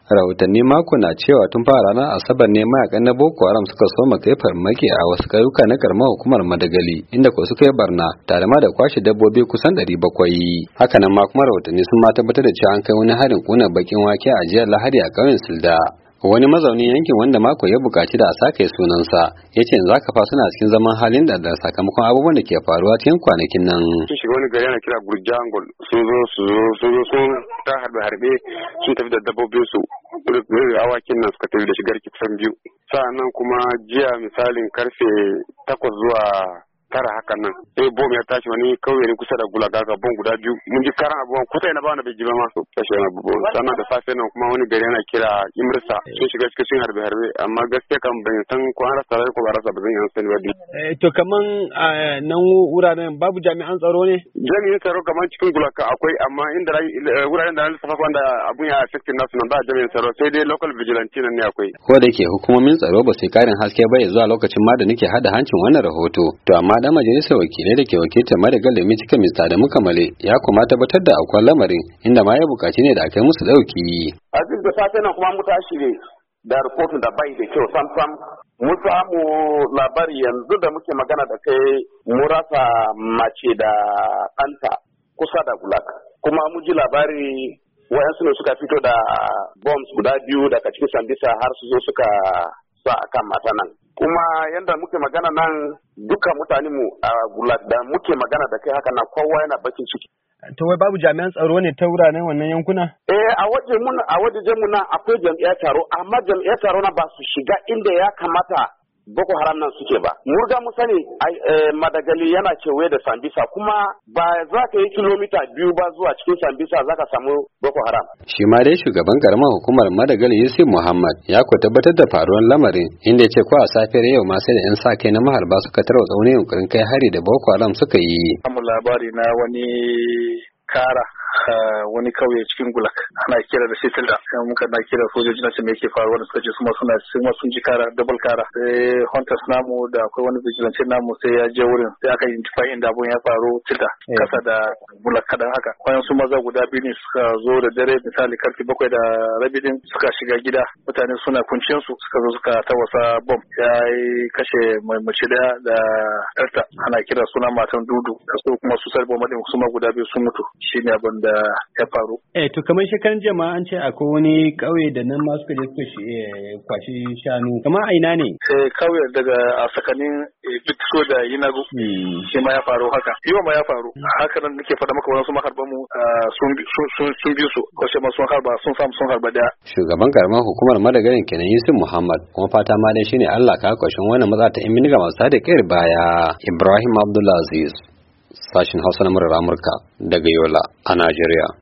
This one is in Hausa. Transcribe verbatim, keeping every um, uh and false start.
rahotanni mako na cewa tun fara ranar asabar ne mayakan na boko haram suka soma kai farmaki a wasu ƙauyuka na karamar hukumar madagali inda ko suka yi barna tare ma da kwashe dabbobi kusan ɗari bakwai. Hakanan ma kuma rahotanni sun ma tabbatar da cewa an kai wani harin kuna bakin wake a jihar lahadi a ƙauyen silda. Wani mazaunin yankin wanda mako ya bukaci da a sake sunansa ya ce yanzu aka fa suna cikin zaman halin da da sakamakon abubuwan da ke faruwa cikin kwanakin nan. Sun shiga wani gari ana kira Gurjangol sun zo su sun zo sun ta harbe harbe sun tafi da dabbobin su awakin nan suka tafi da shigar kusan biyu. Sa'annan kuma jiya misalin karfe takwas zuwa tara hakan nan sai bom ya tashi wani kauye ne kusa da Gulagaga bom guda biyu mun ji karan abubuwan kusa na ba na bai ji ba ma tashi wani abubuwan sannan da safe nan kuma wani gari yana kira Imrisa sun shiga cikin sun harbe harbe amma gaskiya kan ban san ko an rasa rai ko ba rasa ba zan yi sani ba dai. To kaman nan wuraren babu jami'an tsaro ne? Jami'an tsaro kaman cikin Gulaga akwai amma inda wuraren da na lissafa wanda abun ya affecting nasu nan ba jami'an tsaro sai dai local vigilante nan ne akwai. Ko da yake hukumomin tsaro ba su karin haske ba zuwa lokacin ma da nake hada hancin wannan rahoto to amma dan majalisar wakilai da ke wakiltar madagal da cika mista da mukamale ya kuma tabbatar da akwai lamarin inda ma ya bukaci ne da aka yi musu dauki. A duk da safe nan kuma mu tashi ne da rahoton da bai da kyau sam sam mu samu labari yanzu da muke magana da kai mu rasa mace da ɗanta kusa da Gulag kuma mu ji labari wayansu ne suka fito da bombs guda biyu daga cikin Sambisa har su zo suka sa akan mata nan. Kuma yanda muke magana nan duka mutane mu a Gulag da muke magana da kai haka na kowa yana bakin ciki. To wai babu jami'an tsaro ne ta wuraren wannan yankuna? Eh a waje mun a waje mu nan akwai jami'an tsaro amma jami'an tsaro na ba su shiga inda ya kamata Boko Haram nan suke ba. Mu riga mu sani Madagali yana kewaye da Sambisa kuma ba za ka yi kilomita biyu ba zuwa cikin Sambisa za ka samu Boko Haram. Shi ma dai shugaban karamar hukumar Madagali Yusuf Muhammad ya ko tabbatar da faruwar lamarin inda ya ce ko a safiyar yau ma sai da 'yan sa kai na maharba suka tarwatsa wani yunkurin kai hari da Boko Haram suka yi. Samu labari na wani kara wani kauye cikin Gulag ana kira da shi tilda muka na kira sojoji na ce me yake faruwa da suka ce suma suna suma sun ji kara double kara sai hunters namu da akwai wani vigilante namu sai ya je wurin sai aka identify inda abun ya faru tilda kasa da Gulag kadan haka kwayan su maza guda biyu ne suka zo da dare misali karfe bakwai da rabi din suka shiga gida mutane suna kuncin su suka zo suka tawasa bomb ya kashe mai mace daya da tarta ana kira suna matan dudu su kuma su sarbo madin su ma guda biyu sun mutu shine abin da ya faru. Eh to kamar shekaran jama'a an ce akwai wani kauye da nan ma suka je suka kwashi shanu. Kamar a ina ne? Eh kauye daga a tsakanin Bitso da Yinago. Shi ma ya faru haka. Yiwa ma ya faru. Haka nan nake faɗa maka wasu maharban mu sun sun bi su ko shi ma sun harba sun samu sun harba da. Shugaban karamar hukumar Madagarin kenan Yusuf Muhammad kuma fata ma dai shine Allah ka kwashin wannan maza ta in ga masu da kai baya. Ibrahim Abdulaziz sashin Hausa na murar Amurka daga Yola a Najeriya.